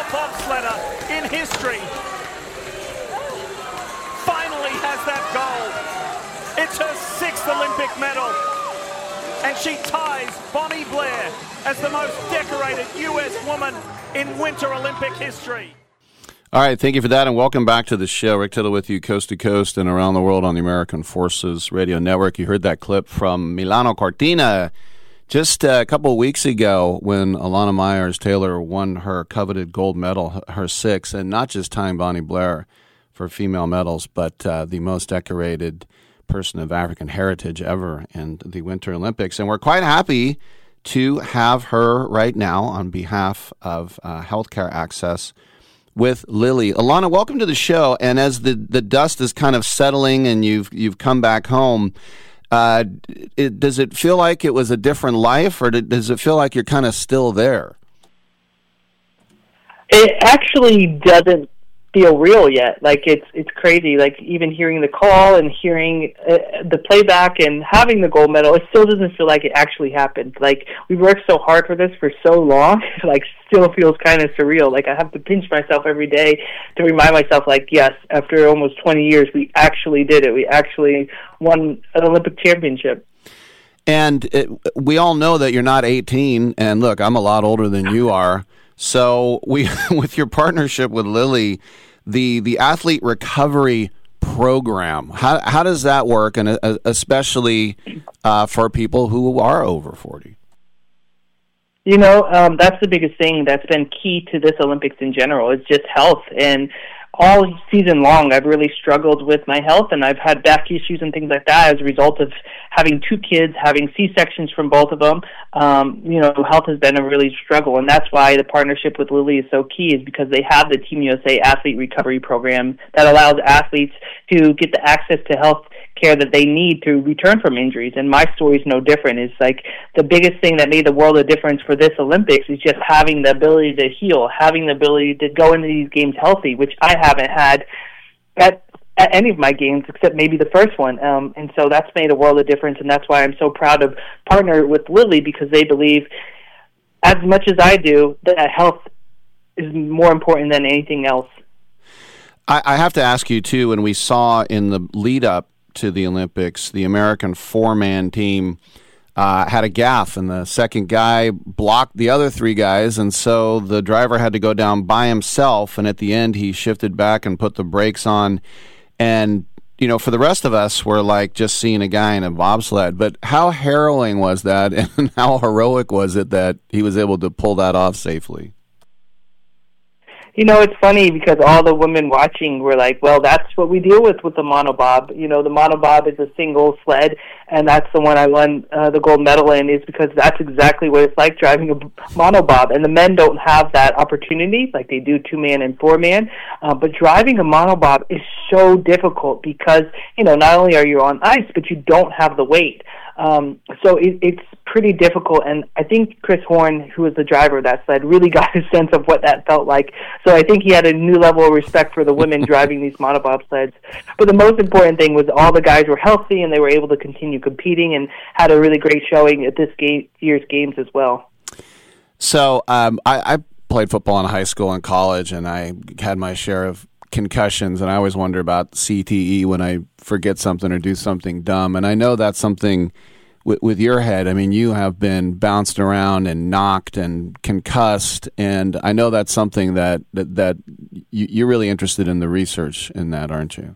bobsledder in history finally has that gold. It's her 6th Olympic medal, and she ties Bonnie Blair as the most decorated U.S. woman in Winter Olympic history. All right, thank you for that, and welcome back to the show. Rick Tittle with you coast to coast and around the world on the American Forces Radio Network. You heard that clip from Milano Cortina just a couple of weeks ago when Alana Myers-Taylor won her coveted gold medal, her 6th, and not just tying Bonnie Blair for female medals, but the most decorated person of African heritage ever in the Winter Olympics. And we're quite happy to have her right now on behalf of Healthcare Access with Lily. Alana, welcome to the show. And as the dust is kind of settling and you've come back home, does it feel like it was a different life, or does it feel like you're kind of still there? It actually doesn't feel real yet. Like it's crazy. Like even hearing the call and hearing the playback and having the gold medal, it still doesn't feel like it actually happened. Like we worked so hard for this for so long, like still feels kind of surreal. Like I have to pinch myself every day to remind myself, like, yes, after almost 20 years, we actually did it. We actually won an Olympic championship. And we all know that you're not 18, and look, I'm a lot older than you are. So with your partnership with Lily, the athlete recovery program, how does that work, and especially for people who are over 40? You know, that's the biggest thing that's been key to this Olympics in general. It's just health. And all season long, I've really struggled with my health, and I've had back issues and things like that as a result of having 2 kids, having C-sections from both of them. Health has been a really struggle, and that's why the partnership with Lily is so key, is because they have the Team USA Athlete Recovery Program that allows athletes to get the access to health care that they need to return from injuries. And my story is no different. It's like the biggest thing that made the world a difference for this Olympics is just having the ability to heal, having the ability to go into these games healthy, which I haven't had at any of my games except maybe the first one. And so that's made a world of difference, and that's why I'm so proud to partner with Lily, because they believe, as much as I do, that health is more important than anything else. I have to ask you, too, when we saw in the lead-up to the Olympics, the American 4-man team had a gaffe, and the second guy blocked the other 3 guys, and so the driver had to go down by himself, and at the end he shifted back and put the brakes on. And, you know, for the rest of us, we're like just seeing a guy in a bobsled. But how harrowing was that, and how heroic was it that he was able to pull that off safely? You know, it's funny because all the women watching were like, well, that's what we deal with the monobob. You know, the monobob is a single sled, and that's the one I won the gold medal in, is because that's exactly what it's like driving a monobob. And the men don't have that opportunity like they do 2-man and 4-man. But driving a monobob is so difficult because, you know, not only are you on ice, but you don't have the weight. So it's pretty difficult, and I think Chris Horn, who was the driver of that sled, really got a sense of what that felt like. So I think he had a new level of respect for the women driving these monobob sleds. But the most important thing was all the guys were healthy, and they were able to continue competing and had a really great showing at this year's games as well. So I played football in high school and college, and I had my share of concussions, and I always wonder about CTE when I forget something or do something dumb. And I know that's something with your head. I mean, you have been bounced around and knocked and concussed, and I know that's something that you're really interested in the research in that, aren't you?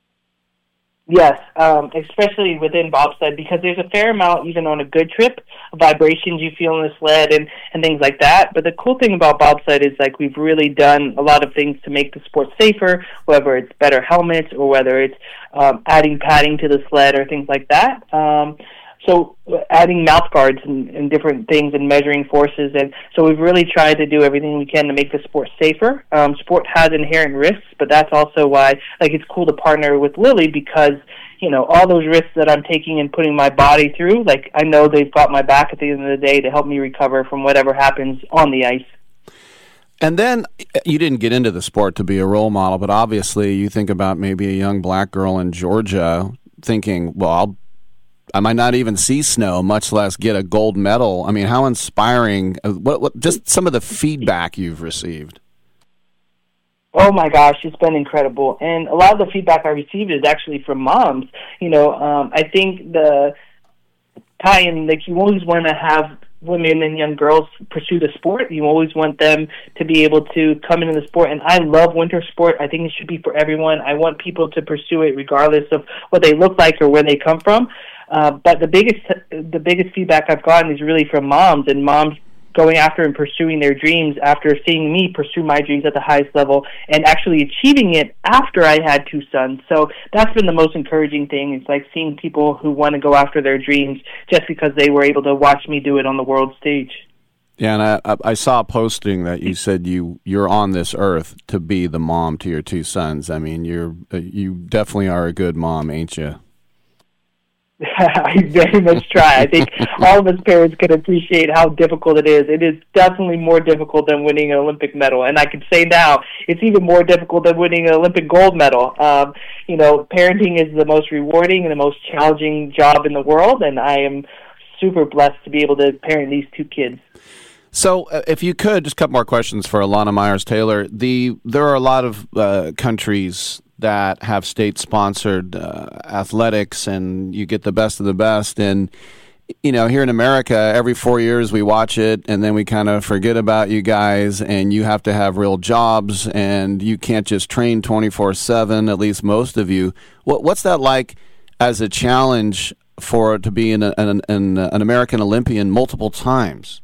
Yes, especially within bobsled, because there's a fair amount, even on a good trip, of vibrations you feel in the sled and things like that. But the cool thing about bobsled is, like, we've really done a lot of things to make the sport safer, whether it's better helmets or whether it's adding padding to the sled or things like that. So adding mouth guards and different things and measuring forces. And so we've really tried to do everything we can to make the sport safer. Sport has inherent risks, but that's also why, like, it's cool to partner with Lily, because, you know, all those risks that I'm taking and putting my body through, like, I know they've got my back at the end of the day to help me recover from whatever happens on the ice. And then you didn't get into the sport to be a role model, but obviously you think about maybe a young black girl in Georgia thinking, well, I might not even see snow, much less get a gold medal. I mean, how inspiring! What just some of the feedback you've received? Oh my gosh, it's been incredible. And a lot of the feedback I received is actually from moms. I think the tie-in, like, you always want to have women and young girls pursue the sport. You always want them to be able to come into the sport. And I love winter sport. I think it should be for everyone. I want people to pursue it regardless of what they look like or where they come from. But the biggest feedback I've gotten is really from moms, and moms going after and pursuing their dreams after seeing me pursue my dreams at the highest level and actually achieving it after I had 2 sons. So that's been the most encouraging thing. It's like seeing people who want to go after their dreams just because they were able to watch me do it on the world stage. Yeah, and I saw a posting that you said you're on this earth to be the mom to your 2 sons. I mean, you definitely are a good mom, ain't you? I very much try. I think all of us parents can appreciate how difficult it is. It is definitely more difficult than winning an Olympic medal. And I can say now, it's even more difficult than winning an Olympic gold medal. Parenting is the most rewarding and the most challenging job in the world, and I am super blessed to be able to parent these 2 kids. So if you could, just a couple more questions for Alana Myers-Taylor. There are a lot of countries that have state-sponsored athletics, and you get the best of the best. And, here in America, every 4 years we watch it, and then we kind of forget about you guys, and you have to have real jobs, and you can't just train 24/7, at least most of you. What's that like as a challenge to be an American Olympian multiple times?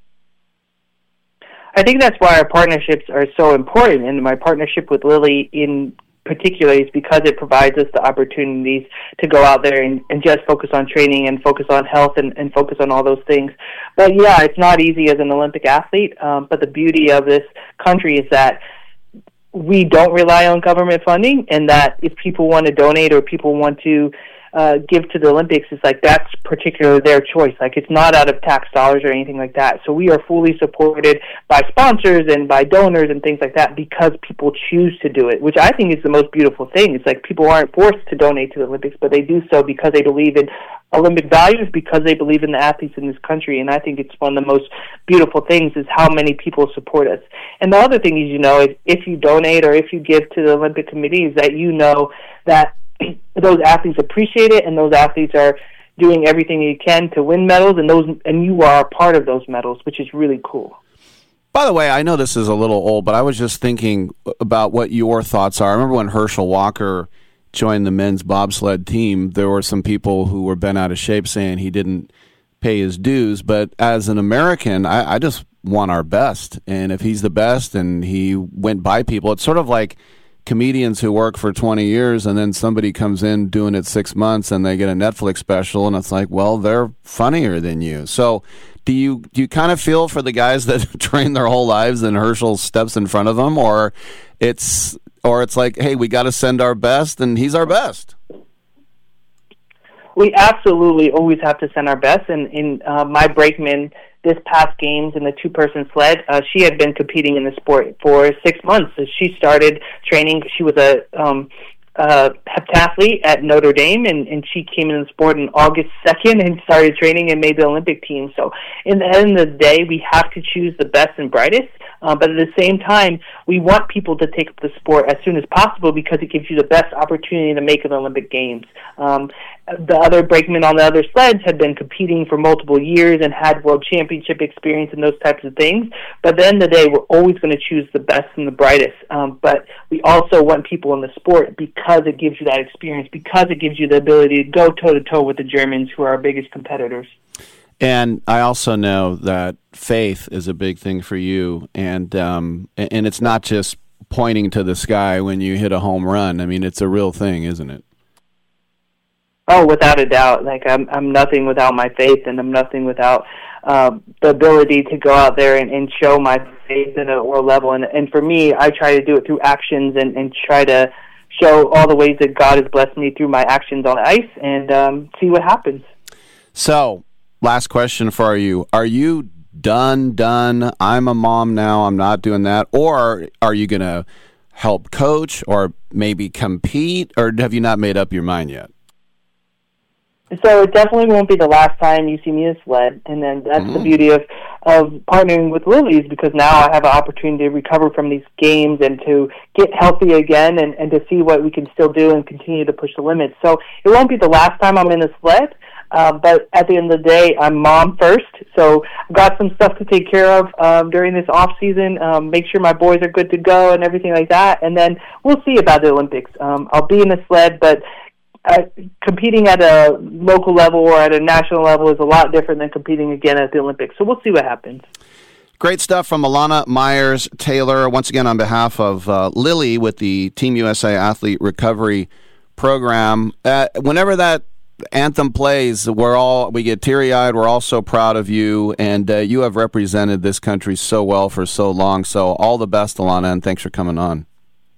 I think that's why our partnerships are so important, and my partnership with Lily in particular is because it provides us the opportunities to go out there and just focus on training and focus on health and focus on all those things. But yeah, it's not easy as an Olympic athlete, but the beauty of this country is that we don't rely on government funding, and that if people want to donate or people want to give to the Olympics, it's like that's particularly their choice. Like, it's not out of tax dollars or anything like that. So we are fully supported by sponsors and by donors and things like that because people choose to do it, which I think is the most beautiful thing. It's like people aren't forced to donate to the Olympics, but they do so because they believe in Olympic values, because they believe in the athletes in this country. And I think it's one of the most beautiful things is how many people support us. And the other thing is, if you donate or if you give to the Olympic Committee, is that that those athletes appreciate it, and those athletes are doing everything they can to win medals, and you are a part of those medals, which is really cool. By the way, I know this is a little old, but I was just thinking about what your thoughts are. I remember when Herschel Walker joined the men's bobsled team, there were some people who were bent out of shape saying he didn't pay his dues, but as an American, I just want our best, and if he's the best and he went by people, it's sort of like comedians who work for 20 years and then somebody comes in doing it 6 months and they get a Netflix special, and it's like, well, they're funnier than you. So do you kind of feel for the guys that train their whole lives and Herschel steps in front of them, or it's like, hey, we got to send our best and he's our best? We absolutely always have to send our best, and in my brakeman this past games in the 2-person sled, she had been competing in the sport for 6 months. So she started training. She was a heptathlete at Notre Dame, and she came in the sport on August 2nd and started training and made the Olympic team. So in the end of the day, we have to choose the best and brightest, but at the same time, we want people to take up the sport as soon as possible because it gives you the best opportunity to make an Olympic Games. The other brakemen on the other sleds had been competing for multiple years and had world championship experience and those types of things. But at the end of the day, we're always going to choose the best and the brightest. But we also want people in the sport because it gives you that experience, because it gives you the ability to go toe-to-toe with the Germans, who are our biggest competitors. And I also know that faith is a big thing for you, and it's not just pointing to the sky when you hit a home run. I mean, it's a real thing, isn't it? Oh, without a doubt. Like, I'm nothing without my faith, and I'm nothing without the ability to go out there and show my faith at a world level. And for me, I try to do it through actions and try to show all the ways that God has blessed me through my actions on the ice and see what happens. So, last question for you. Are you done? I'm a mom now. I'm not doing that. Or are you going to help coach or maybe compete? Or have you not made up your mind yet? So it definitely won't be the last time you see me in a sled, and then that's the beauty of partnering with Lily is because now I have an opportunity to recover from these games and to get healthy again and to see what we can still do and continue to push the limits. So it won't be the last time I'm in the sled, but at the end of the day, I'm mom first, so I've got some stuff to take care of during this off season, make sure my boys are good to go and everything like that, and then we'll see about the Olympics. I'll be in the sled, but competing at a local level or at a national level is a lot different than competing again at the Olympics. So we'll see what happens. Great stuff from Ilana Myers-Taylor. Once again, on behalf of Lily with the Team USA Athlete Recovery Program. Whenever that anthem plays, we get teary-eyed. We're all so proud of you, and you have represented this country so well for so long. So all the best, Ilana, and thanks for coming on.